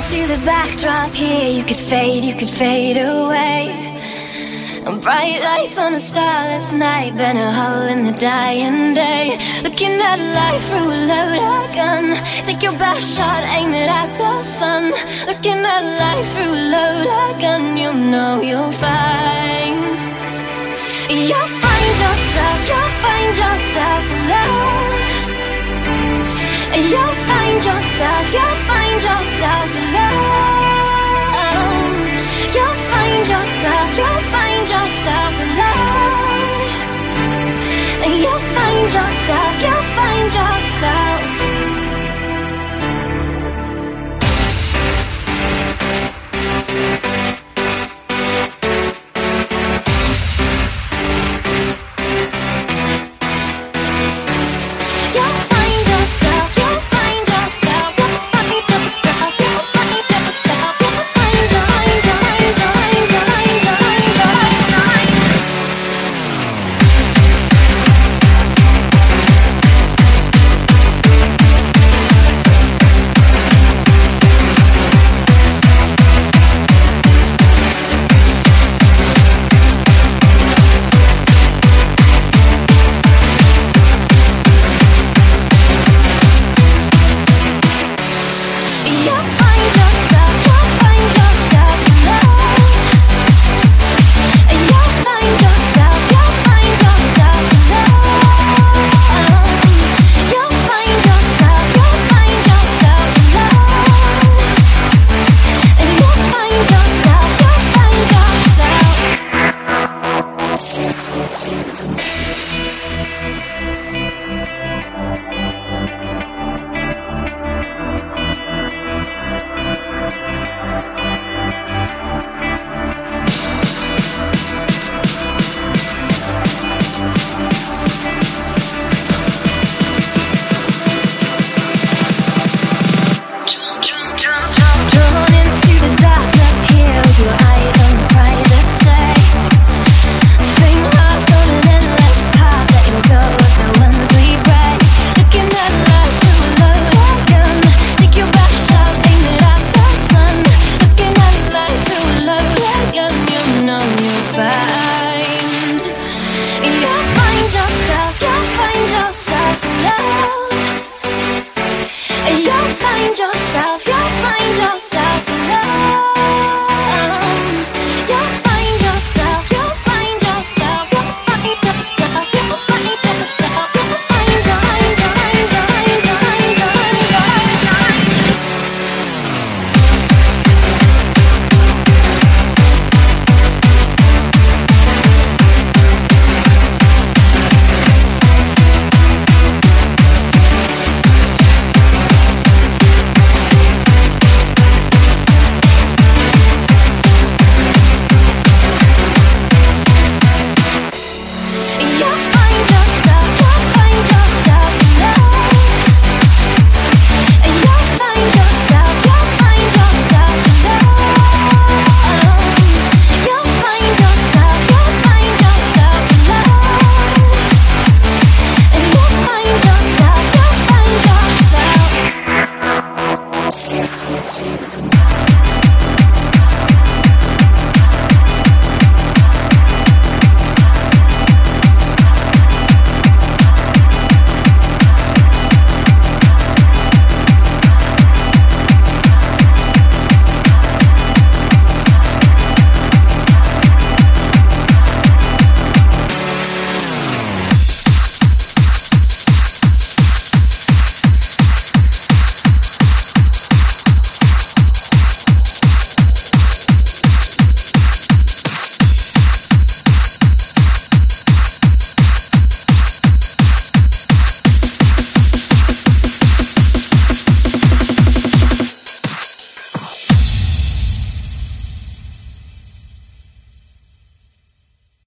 to the backdrop here. You could fade away. Bright lights on a starless night, burn a hole in the dying day. Looking at life through a loaded gun. Take your best shot, aim it at the sun. Looking at life through a loaded gun. You know you'll find yourself alone. You'll find yourself alone. You'll find yourself alone. You'll find yourself